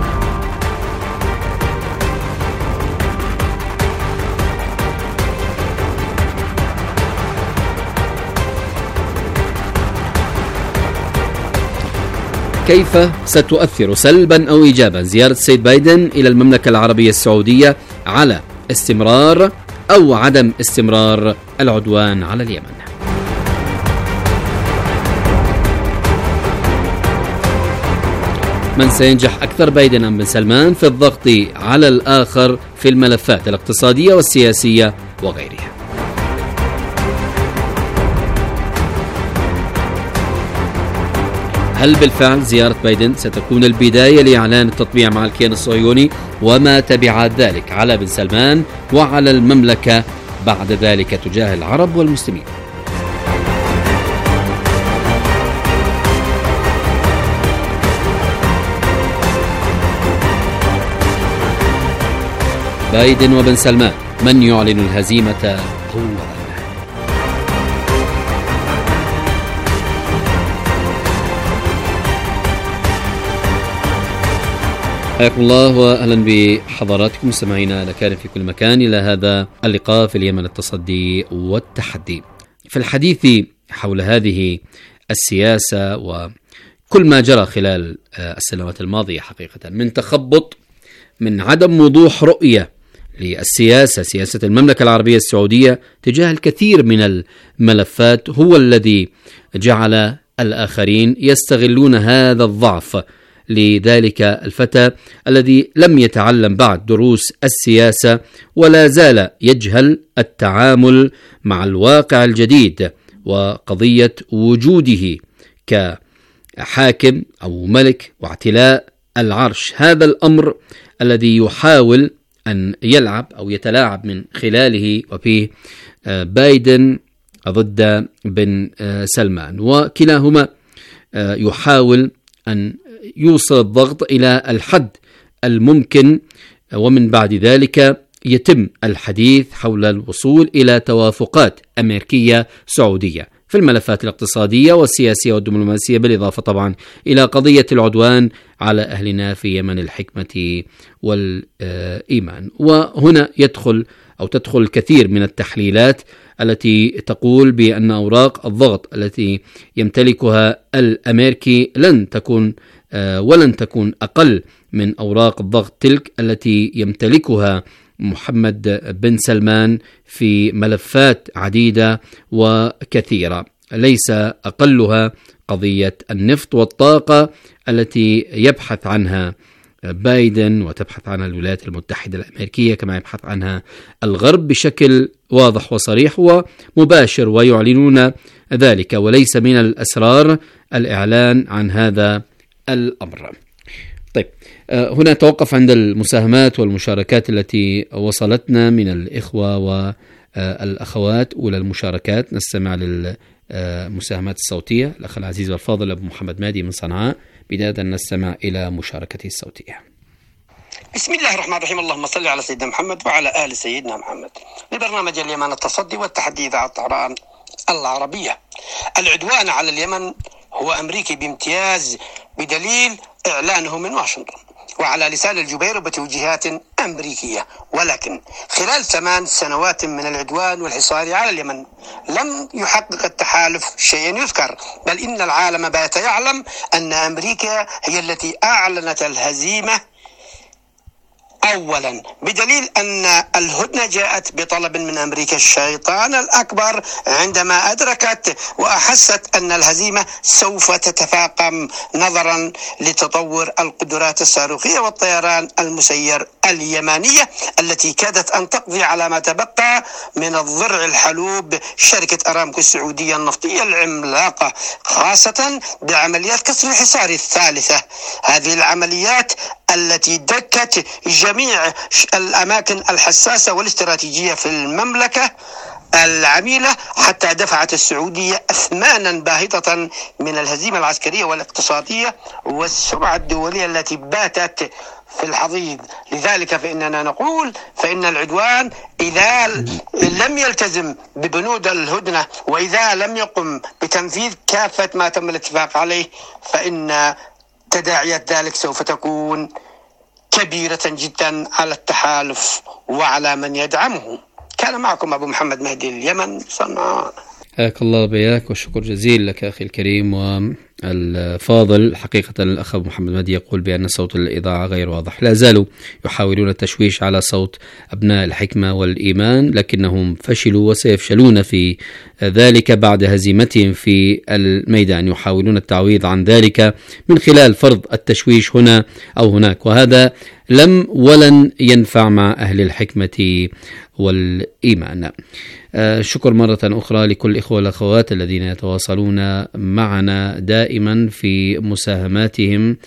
كيف ستؤثر سلبا أو إيجابا زيارة السيد بايدن إلى المملكة العربية السعودية على استمرار أو عدم استمرار العدوان على اليمن؟ من سينجح أكثر، بايدن أم بن سلمان، في الضغط على الآخر في الملفات الاقتصادية والسياسية وغيرها؟ هل بالفعل زيارة بايدن ستكون البداية لإعلان التطبيع مع الكيان الصهيوني وما تبعات ذلك على بن سلمان وعلى المملكة بعد ذلك تجاه العرب والمسلمين؟ بايدن وبن سلمان، من يعلن الهزيمة أولا؟ حياكم الله واهلا بحضراتكم مستمعينا الأكارم في كل مكان الى هذا اللقاء في اليمن التصدي والتحدي. في الحديث حول هذه السياسة وكل ما جرى خلال السنوات الماضية حقيقة من تخبط، من عدم وضوح رؤية للسياسة، سياسة المملكة العربية السعودية تجاه الكثير من الملفات، هو الذي جعل الآخرين يستغلون هذا الضعف لذلك الفتى الذي لم يتعلم بعد دروس السياسة ولا زال يجهل التعامل مع الواقع الجديد وقضية وجوده كحاكم أو ملك واعتلاء العرش. هذا الأمر الذي يحاول أن يلعب أو يتلاعب من خلاله وفيه بايدن ضد بن سلمان، وكلاهما يحاول أن يوصل الضغط إلى الحد الممكن، ومن بعد ذلك يتم الحديث حول الوصول إلى توافقات أمريكية سعودية في الملفات الاقتصادية والسياسية والدبلوماسية، بالإضافة طبعا إلى قضية العدوان على أهلنا في يمن الحكمة والإيمان. وهنا يدخل أو تدخل الكثير من التحليلات التي تقول بأن أوراق الضغط التي يمتلكها الأمريكي لن تكون ولن تكون أقل من أوراق الضغط تلك التي يمتلكها محمد بن سلمان في ملفات عديدة وكثيرة، ليس أقلها قضية النفط والطاقة التي يبحث عنها بايدن وتبحث عنها الولايات المتحدة الأمريكية، كما يبحث عنها الغرب بشكل واضح وصريح ومباشر، ويعلنون ذلك، وليس من الأسرار الإعلان عن هذا الأمر. طيب، هنا توقف عند المساهمات والمشاركات التي وصلتنا من الإخوة والأخوات. أولى المشاركات نستمع للمساهمات الصوتية، الأخ العزيز والفاضل أبو محمد مادي من صنعاء. بداية نستمع إلى مشاركته الصوتية. بسم الله الرحمن الرحيم، اللهم صل على سيدنا محمد وعلى آل سيدنا محمد. لبرنامج اليمن التصدي والتحدي إذاعة طهران العربية. العدوان على اليمن هو أمريكي بامتياز بدليل إعلانه من واشنطن وعلى لسان الجبير بتوجيهات أمريكية، ولكن خلال ثمان سنوات من العدوان والحصار على اليمن لم يحقق التحالف شيئا يذكر، بل إن العالم بات يعلم أن أمريكا هي التي أعلنت الهزيمة أولا، بدليل أن الهدنة جاءت بطلب من أمريكا الشيطان الأكبر عندما أدركت وأحست أن الهزيمة سوف تتفاقم نظرا لتطور القدرات الصاروخية والطيران المسير اليمانية التي كادت أن تقضي على ما تبقى من الضرع الحلوب شركة أرامكو السعودية النفطية العملاقة، خاصة بعمليات كسر الحصار الثالثة. هذه العمليات التي دكت جميع الأماكن الحساسة والاستراتيجية في المملكة العميلة حتى دفعت السعودية أثمانا باهظة من الهزيمة العسكرية والاقتصادية والسمعة الدولية التي باتت في الحضيض. لذلك فإننا نقول فإن العدوان إذا لم يلتزم ببنود الهدنة وإذا لم يقم بتنفيذ كافة ما تم الاتفاق عليه فإن تداعيات ذلك سوف تكون كبيرة جدا على التحالف وعلى من يدعمه. كان معكم أبو محمد مهدي اليمن صنعاء. حياك الله بياك والشكر جزيل لك أخي الكريم والفاضل. حقيقة الأخ أبو محمد مهدي يقول بأن صوت الإذاعة غير واضح. لا زالوا يحاولون التشويش على صوت أبناء الحكمة والإيمان، لكنهم فشلوا وسيفشلون في ذلك بعد هزيمتهم في الميدان. يحاولون التعويض عن ذلك من خلال فرض التشويش هنا أو هناك، وهذا لم ولن ينفع مع أهل الحكمة والإيمان. آه شكر مرة أخرى لكل الإخوة والأخوات الذين يتواصلون معنا دائما في مساهماتهم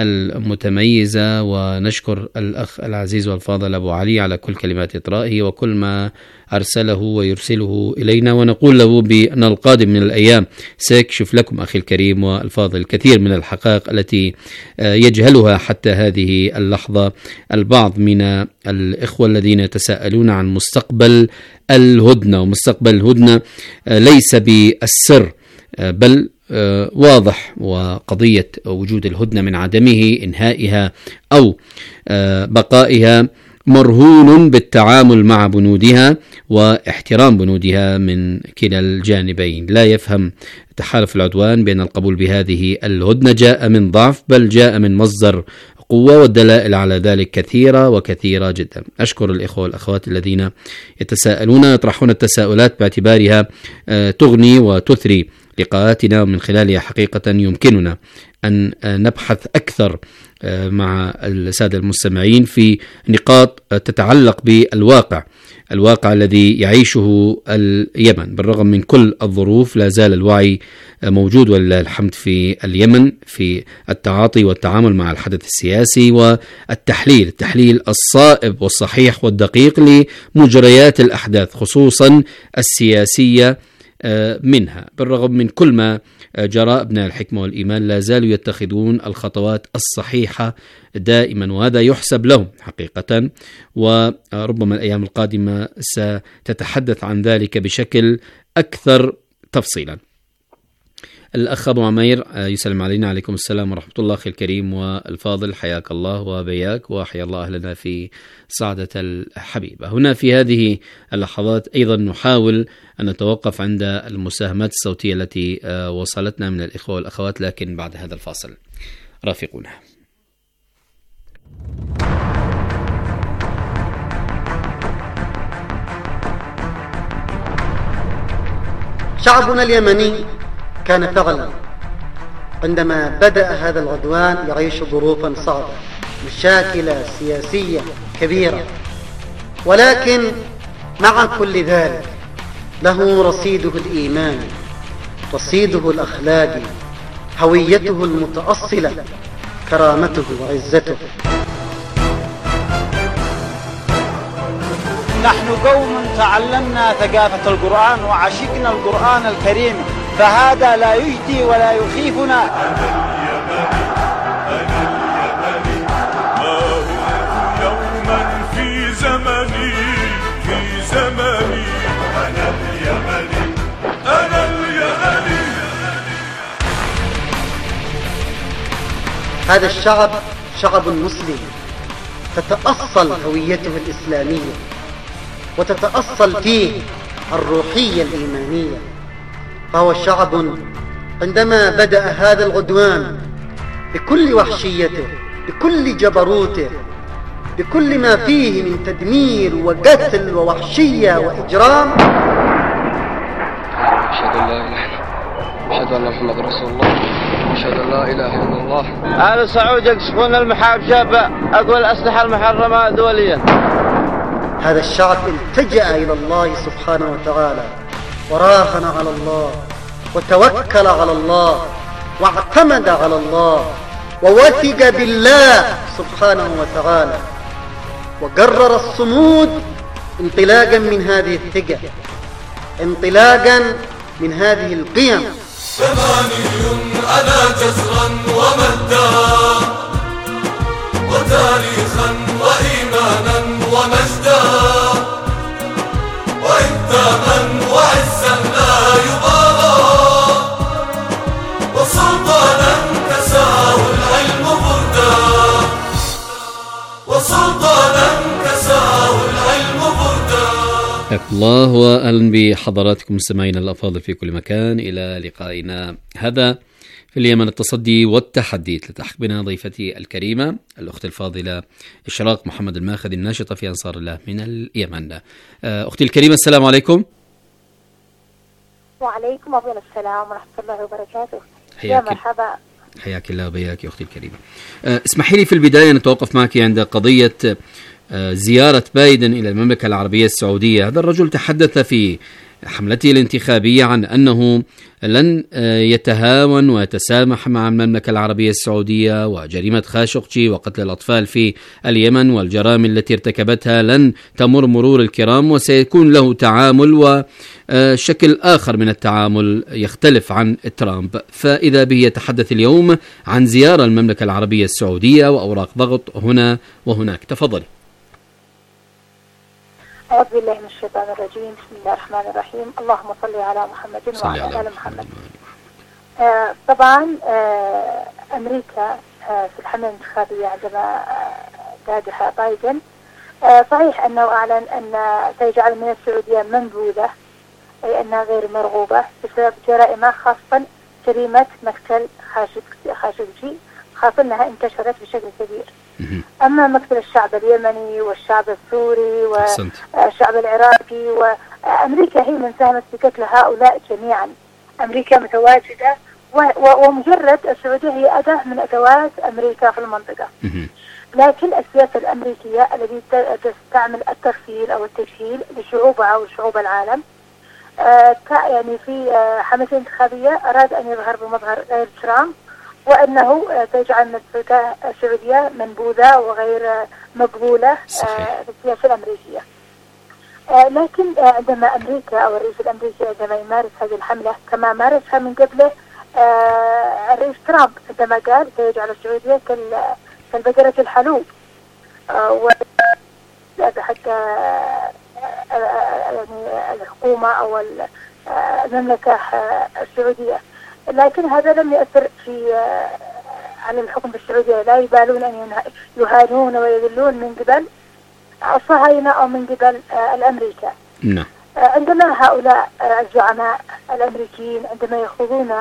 المتميزة، ونشكر الأخ العزيز والفاضل أبو علي على كل كلمات إطرائه وكل ما أرسله ويرسله إلينا، ونقول له بأن القادم من الأيام سيكشف لكم أخي الكريم والفاضل الكثير من الحقائق التي يجهلها حتى هذه اللحظة البعض من الإخوة الذين يتساءلون عن مستقبل الهدنة. ومستقبل الهدنة ليس بالسر بل واضح، وقضية وجود الهدنة من عدمه إنهائها أو بقائها مرهون بالتعامل مع بنودها واحترام بنودها من كلا الجانبين. لا يفهم تحالف العدوان بأن القبول بهذه الهدنة جاء من ضعف، بل جاء من مصدر قوة، والدلائل على ذلك كثيرة وكثيرة جدا. أشكر الإخوة والأخوات الذين يتساءلون يطرحون التساؤلات باعتبارها تغني وتثري لقاءاتنا، ومن خلالها حقيقة يمكننا أن نبحث أكثر مع السادة المستمعين في نقاط تتعلق بالواقع الواقع الذي يعيشه اليمن. بالرغم من كل الظروف لا زال الوعي موجود ولله الحمد في اليمن في التعاطي والتعامل مع الحدث السياسي والتحليل التحليل الصائب والصحيح والدقيق لمجريات الأحداث خصوصا السياسية منها. بالرغم من كل ما جرى، أبناء الحكمة والإيمان لا زالوا يتخذون الخطوات الصحيحة دائما، وهذا يحسب لهم حقيقة، وربما الأيام القادمة ستتحدث عن ذلك بشكل أكثر تفصيلا. الأخ أبو عمير يسلم علينا. عليكم السلام ورحمة الله أخي الكريم والفاضل، حياك الله وبياك وحيا الله أهلنا في سعادة الحبيبة. هنا في هذه اللحظات أيضا نحاول أن نتوقف عند المساهمات الصوتية التي وصلتنا من الإخوة والأخوات، لكن بعد هذا الفاصل رافقونا. شعبنا اليمني كان فعلا عندما بدأ هذا العدوان يعيش ظروفا صعبة، مشاكل سياسية كبيرة، ولكن مع كل ذلك له رصيده الإيماني، رصيده الأخلاقي، هويته المتأصلة، كرامته وعزته. نحن قوم تعلمنا ثقافة القرآن وعشقنا القرآن الكريم، فهذا لا يجدي ولا يخيفنا. يوما في زمني في زمني أنا اليمني أنا اليمني. هذا الشعب شعب مسلم، تتأصل هويته الإسلامية وتتأصل فيه الروحية الإيمانية. فهو شعب عندما بدأ هذا العدوان بكل وحشيته، بكل جبروته، بكل ما فيه من تدمير وقتل ووحشية وإجرام، أشهد أن لا إله إلا الله، أشهد أن محمد رسول الله، أشهد أن لا إله إلا الله. أهل سعود يكشفون المحارب شابة أقوى الأسلحة المحرمة دوليا. هذا الشعب التجأ إلى الله سبحانه وتعالى، وراهن على الله، وتوكل على الله، واعتمد على الله، ووثق بالله سبحانه وتعالى، وقرر الصمود انطلاقا من هذه الثقة، انطلاقا من هذه القيم. ثماني أنا جزرا ومدا وتاريخا وإيمانا ومجدا وإنتاما وعزا لا يبالى وسلطانا كساه العلم بردا وسلطانا كساه العلم بردا. حياكم الله وأهلا بحضراتكم مستمعينا الأفاضل في كل مكان إلى لقائنا هذا في اليمن، التصدي والتحدي. تلتحق بنا ضيفتي الكريمة الأخت الفاضلة إشراق محمد الماخذي الناشطة في أنصار الله من اليمن. أختي الكريمة السلام عليكم. وعليكم السلام ورحمة الله وبركاته. يا مرحبا. حياك الله وبياك يا أختي الكريمة. اسمحي لي في البداية نتوقف معك عند قضية زيارة بايدن إلى المملكة العربية السعودية. هذا الرجل تحدث في حملته الانتخابية عن أنه لن يتهاون ويتسامح مع المملكة العربية السعودية، وجريمة خاشقجي وقتل الأطفال في اليمن والجرائم التي ارتكبتها لن تمر مرور الكرام، وسيكون له تعامل وشكل آخر من التعامل يختلف عن ترامب. فإذا به يتحدث اليوم عن زيارة المملكة العربية السعودية وأوراق ضغط هنا وهناك. تفضل. أعوذ بالله من الشيطان الرجيم. بسم الله الرحمن الرحيم. اللهم صل على محمد وعلى آل محمد. آه طبعا آه أمريكا آه في الحملة الانتخابية عندما آه قادها بايدن، آه صحيح أنه أعلن أن سيجعل من السعودية منبوذة أي أنها غير مرغوبة بسبب جرائمها، خاصة جريمة مقتل خاشقجي، خاصة أنها انتشرت بشكل كبير. أما مقتل الشعب اليمني والشعب السوري والشعب العراقي، وأمريكا هي من ساهمت في قتل هؤلاء جميعا. أمريكا متواجدة، ومجرد السعودية هي أداة من أدوات أمريكا في المنطقة. لكن السياسة الأمريكية التي تستعمل الترفيل أو التجهيل لشعوبها وشعوب العالم، آه يعني في آه حملة انتخابية أراد أن يظهر بمظهر غير ترامب، وأنه آه تجعل من السعودية منبوذة وغير آه مقبولة آه في السياسة الأمريكية. آه لكن آه عندما أمريكا أو الرئيس الأمريكي عندما يمارس هذه الحملة كما مارسها من قبله آه الرئيس ترامب عندما قال سيجعل السعودية كالبقرة الحلوب، آه حتى يعني الحكومة أو المملكة السعودية. لكن هذا لم يؤثر في على الحكم بالسعودية، لا يبالون أن يهانون ويذلون من قبل الصهاينة أو من قبل الأمريكا. نعم. عندما هؤلاء الزعماء الأمريكيين عندما يخوضون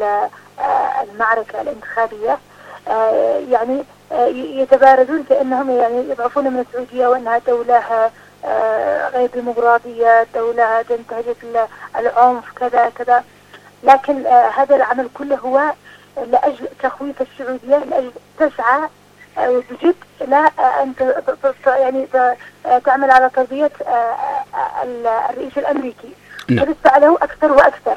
المعركة الانتخابية يعني يتبارزون كأنهم يعني يضعفون من السعودية وأنها دولة غير ديمقراطية، دولة تنتهج العنف كذا كذا. لكن هذا العمل كله هو لأجل تخويف السعودية، لأجل تسعى بجد لا أن يعني تعمل على تربية الرئيس الأمريكي، ولسه له أكثر وأكثر.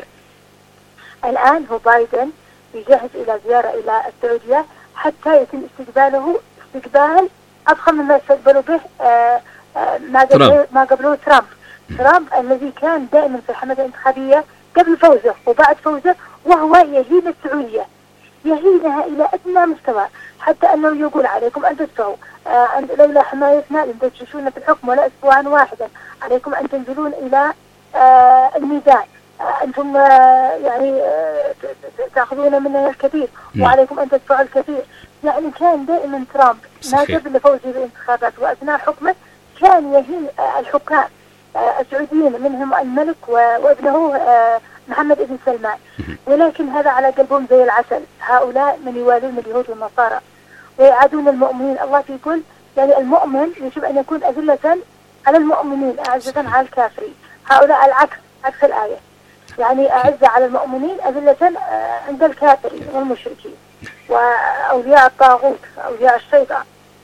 الآن هو بايدن يجهز إلى زيارة إلى السعودية حتى يتم استقباله استقبال أفخم مما استقبلوا به ما قبله ما قبله ترامب. ترامب الذي كان دائما في الحملة الانتخابية قبل فوزه وبعد فوزه وهو يهين السعودية، يهينها إلى أدنى مستوى، حتى أنه يقول عليكم أن تدفعوا آه لولا حمايتنا لم تجلسون في الحكم ولا أسبوعا واحدا، عليكم أن تنزلون إلى آه الميدان، آه أنتم آه يعني آه تأخذون مننا الكثير وعليكم أن تدفعوا الكثير. يعني كان دائما ترامب ما قبل فوزه بالانتخابات وأثناء حكمه كان يهين آه الحكام آه السعوديين، منهم الملك وابنه آه محمد بن سلمان، ولكن هذا على قلبهم زي العسل. هؤلاء من يوالون اليهود والنصارى ويعادون المؤمنين. الله يقول يعني المؤمن يجب أن يكون أذلة على المؤمنين أعزة على الكافرين. هؤلاء العكس، عكس الآية، يعني أعزة على المؤمنين أذلة عند الكافرين والمشركين وأولياء الطاغوت أولياء الشيطان.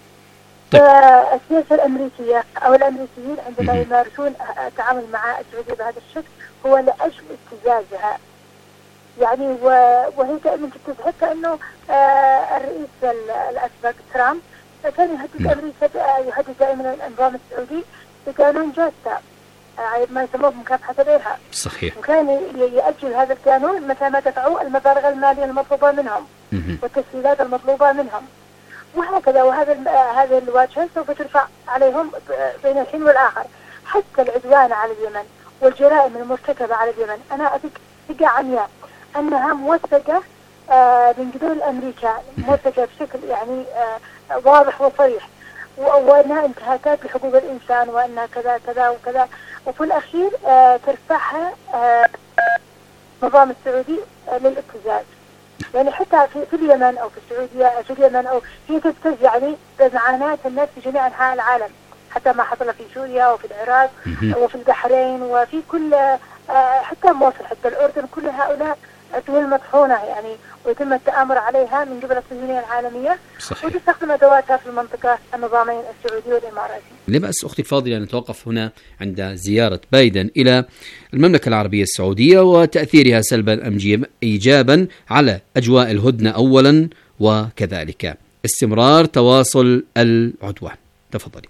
السياسة الأمريكية أو الأمريكيين عندما يمارسون التعامل مع السعودية بهذا الشكل هو لأجل ابتزازها، يعني وهي دائما تتذكر كأنه الرئيس الأسبق ترامب كان يهدد أمريكا، يهدد دائما النظام السعودي بقانون جاستا ما يسموه مكافحة الإرهاب. صحيح. وكان يأجل هذا القانون متى ما دفعوا المبالغ المالية المطلوبة منهم والتسهيلات المطلوبة منهم، وهكذا. وهذا هذه الواجهة سوف ترفع عليهم بين الحين والآخر. حتى العدوان على اليمن والجرائم المرتكبة على اليمن أنا أثق ثقة عمياء أنها موثقة آه من قبل الأمريكان، موثقة بشكل يعني آه واضح وصريح، وأنها انتهاكات لحقوق الإنسان وأنها كذا كذا وكذا، وفي الأخير آه ترفعها آه النظام السعودي آه للابتزاز. يعني حتى في, في اليمن أو في السعودية في اليمن أو هي تبتز يعني بمعاناة الناس في جميع أنحاء العالم، حتى ما حصل في سوريا وفي العراق وفي البحرين وفي كل حتى مصر حتى الأردن، كل هؤلاء دول مطحونة يعني ويتم التآمر عليها من قبل الصهيونية العالمية. صحيح. وتستخدم أدواتها في المنطقة النظامين السعودي والإماراتي. لا بأس أختي الفاضلة أن نتوقف هنا عند زيارة بايدن إلى المملكة العربية السعودية وتأثيرها سلبا أم إيجابا على أجواء الهدنة أولا، وكذلك استمرار تواصل العدوان. تفضلي.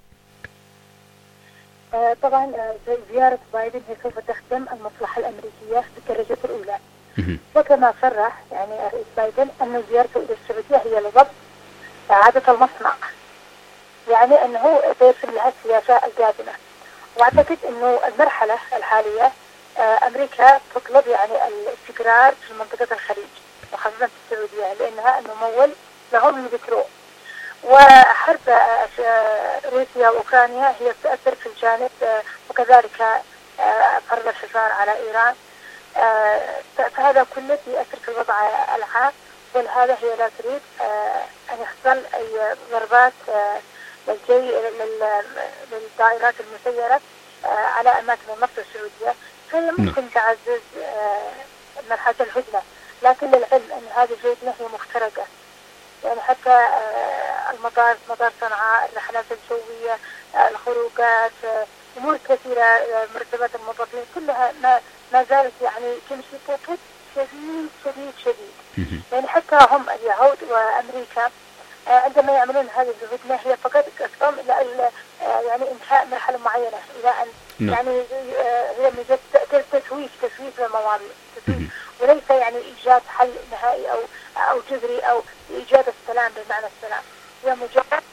آه طبعا آه زيارة بايدن هي سوف تخدم المصلحة الأمريكية بالدرجة الأولى، وكما صرح يعني الرئيس بايدن أن زيارته إلى السعودية هي لضبط إعادة المصنع، يعني أنه سيرسل لها السياسة القادمة. وأعتقد أنه المرحلة الحالية آه أمريكا تطلب يعني الاستقرار في منطقة الخليج وخاصة في السعودية، لأنها الممول لهم البترول، وحرب روسيا وأوكرانيا هي تأثر في الجانب وكذلك فرض الحصار على إيران. فهذا كله يؤثر في الوضع العام، ولهذا هي لا تريد أن يحصل أي ضربات للجي للطائرات المسيرة على أماكن النفط السعودية، فهي ممكن تعزز مرحلة الهدنة. لكن للعلم أن هذه الهدنة هي مفترقة، يعني حتى المطار مطار صنعاء، الرحلات الجوية، الخروجات، أمور كثيرة، مرتبات الموظفين، كلها ما ما زالت يعني تمشي ببطء شديد شديد شديد. يعني حتى هم اليهود وأمريكا عندما يعملون هذه الهدنة هي فقط قصدهم إلى يعني إنهاء مرحلة معينة، إلى أن نعم. يعني هي مجرد تسويف تسويف للمواضيع، وليس يعني إيجاد حل نهائي أو أو جذري أو إيجاد السلام بمعنى السلام، هي مجرد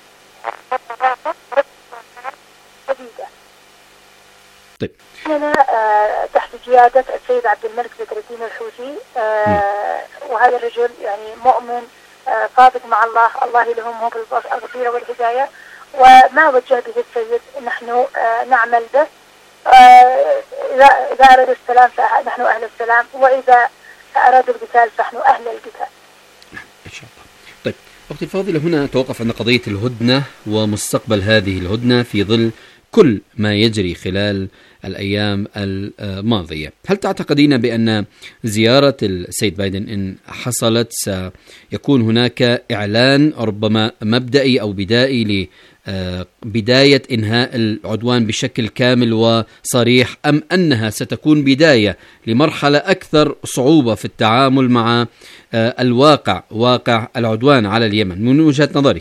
جديدة. طيب. هنا آه تحت قيادة السيد عبد الملك بدر الدين الحوثي، آه وهذا الرجل يعني مؤمن آه صادق مع الله، الله لهم هو بالبصيرة والهداية، وما وجه به السيد نحن آه نعمل به. آه إذا إذا أرادوا السلام فنحن أهل السلام، وإذا أرادوا القتال فنحن أهل القتال. إن شاء الله. طيب أختي الفاضلة، هنا توقف عند قضية الهدنة ومستقبل هذه الهدنة في ظل كل ما يجري خلال الأيام الماضية. هل تعتقدين بأن زيارة السيد بايدن إن حصلت سيكون هناك إعلان ربما مبدئي أو بدائي لبداية إنهاء العدوان بشكل كامل وصريح، أم أنها ستكون بداية لمرحلة أكثر صعوبة في التعامل مع الواقع، واقع العدوان على اليمن من وجهة نظرك؟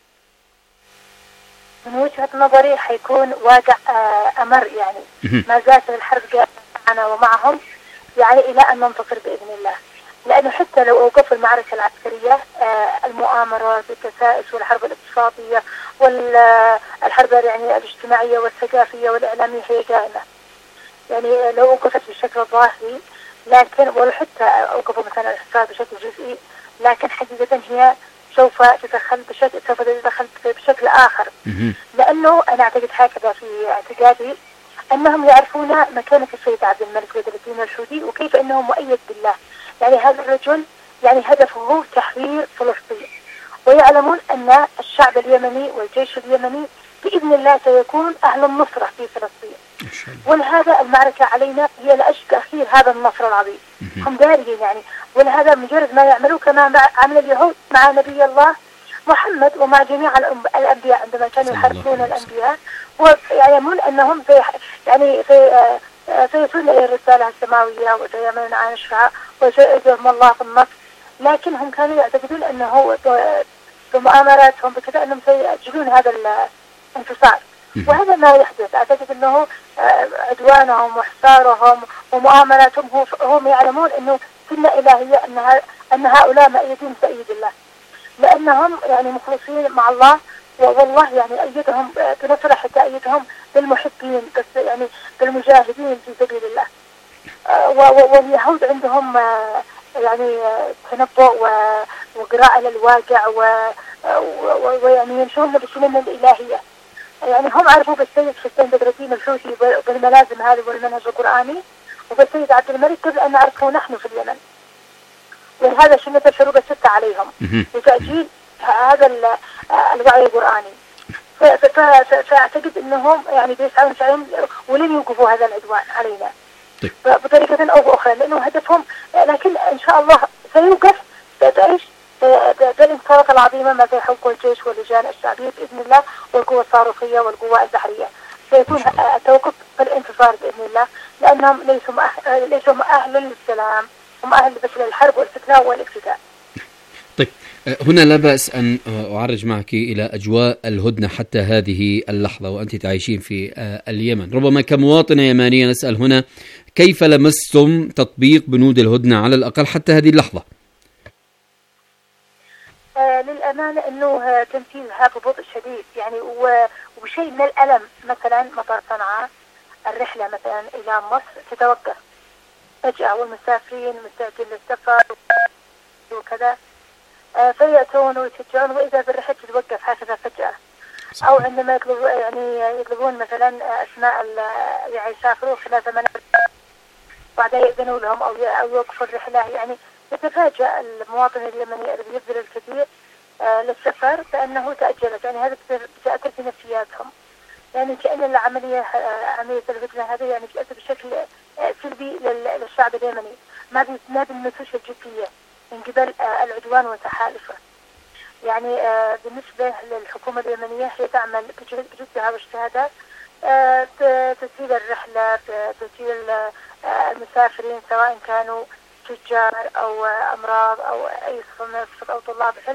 من وجهة نظري حيكون واقع أمر، يعني ما زالت الحرب معنا ومعهم يعني إلى أن ننتصر بإذن الله. لأنه حتى لو أوقفوا المعركة العسكرية، المؤامرات والتسائس والحرب الاقتصادية والحرب يعني الاجتماعية والثقافية والإعلامية هي قائمة، يعني لو أوقفت بشكل ظاهري، لكن ولو حتى أوقفوا مثلا الحصار بشكل جزئي، لكن حقيقة هي سوف تدخل بشكل سوف تدخل بشكل آخر. لأنه أنا أعتقد هكذا في اعتقادي، أنهم يعرفون مكانة السيد عبد الملك بدر الدين الحوثي وكيف أنه مؤيد بالله. يعني هذا الرجل يعني هدفه تحرير فلسطين، ويعلمون أن الشعب اليمني والجيش اليمني بإذن الله سيكون أهل النصرة في فلسطين. ولهذا المعركة علينا هي لأجل تأخير هذا النصر العظيم. هم دارين يعني، ولهذا مجرد ما يعملوا كما عمل اليهود مع نبي الله محمد ومع جميع الأنبياء عندما كانوا يحاربون الأنبياء، ويعلمون أنهم في يعني في سيصلون إلى الرسالة السماوية وسيعملون عن الشفاعة وسيؤجرهم الله في النصر. لكن هم كانوا يعتقدون أنه بمؤامراتهم بكذا أنهم سيأجلون هذا الانتصار، وهذا ما يحدث. أعتقد أنه عدوانهم وحصارهم ومؤامراتهم هم يعلمون أنه سنة إلهية، أن أن هؤلاء مؤيدين بتأييد الله، لأنهم يعني مخلصين مع الله، والله يعني أيدهم بنصرة حتى أيدهم بالمحبين، بس يعني بالمجاهدين في سبيل الله. واليهود عندهم يعني تنبؤ وقراءة للواقع ويعني يمشون بالسنن الإلهية. يعني هم عرفوا بالسيد حسين بدر الدين الحوثي بالملازم هذه والمنهج القرآني، وبالسيد عبد الملك قبل أن نعرفه نحن في اليمن. ولهذا شنة الشروق الستة عليهم لتأجيل هذا الوعي القرآني. فأعتقد أنهم يعني بيسعون سعيهم ولن يوقفوا هذا العدوان علينا بطريقة أو بأخرى، لأنه هدفهم. لكن إن شاء الله سيوقف بإيش؟ بالانتصارات العظيمة ما سيحققه الجيش واللجان الشعبية بإذن الله، والقوة الصاروخية والقوة البحرية. سيكون التوقف بالانتصار بإذن الله، لأنهم ليسوا أهل ليسوا أهل للسلام، هم أهل بس للحرب والفتنة والافتتاء. طيب هنا لا بأس أن أعرج معك إلى أجواء الهدنة حتى هذه اللحظة وأنت تعيشين في اليمن. ربما كمواطنة يمانية نسأل هنا، كيف لمستم تطبيق بنود الهدنة على الأقل حتى هذه اللحظة؟ آه للأمانة أنه تنفيذها ببطء شديد، يعني وبشيء من الألم. مثلا مطار صنعاء الرحلة مثلا إلى مصر تتوقف فجأة، والمسافرين مستعدين للسفر وكذا آه فيأتون ويتشجعون، وإذا بالرحلة تتوقف هكذا فجأة. أو عندما يطلبوا يعني يطلبون مثلا أسماء يعني يسافروا خلال ثمانية بعدين يأذنوا لهم أو أو يوقفوا الرحلة، يعني يتفاجأ المواطن اليمني الذي يبذل الكثير للسفر بأنه تأجلت، يعني هذا تأثر في نفسياتهم، يعني كأن العملية عملية الهجرة هذه يعني تأثر بشكل سلبي للشعب اليمني، ما ما بالنتوش الجدية من قبل العدوان وتحالفه. يعني بالنسبة للحكومة اليمنية هي تعمل بجدها واجتهادها تسهيل الرحلة، تسهيل المسافرين سواء كانوا تجار أو أمراض أو أي صفة أو طلاب علم.